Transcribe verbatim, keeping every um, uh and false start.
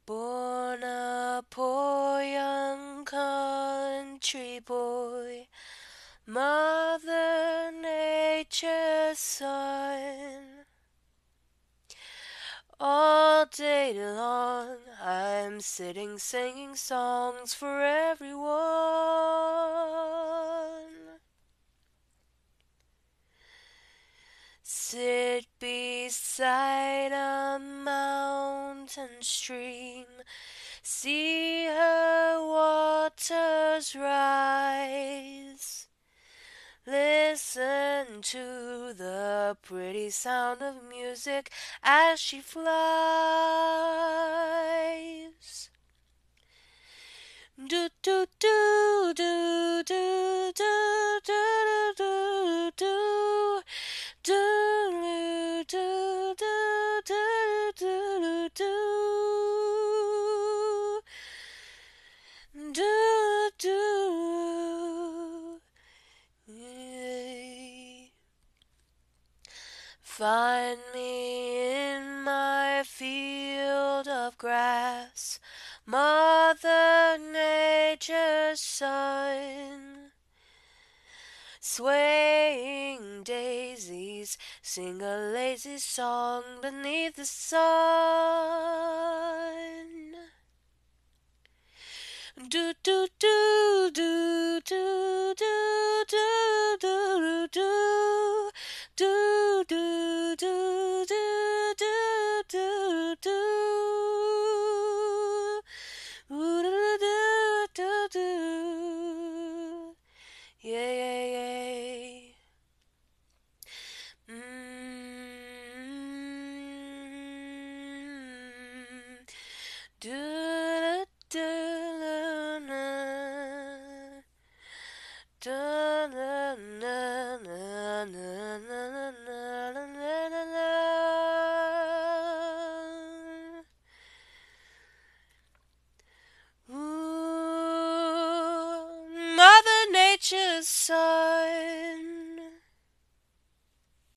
Born a poor young country boy, Mother Nature's son. All day long I'm sitting singing songs for everyone. Sit beside a mountain stream, see her waters rise. Listen to the pretty sound of music as she flies. Do do do do do do do do do do do do do do do do do do. Find me in my field of grass, Mother Nature's son. Swaying daisies sing a lazy song beneath the sun. Do do do do do do do do do do do do do do do do do do do. Yeah, yeah, yeah. Mm. Do do do do.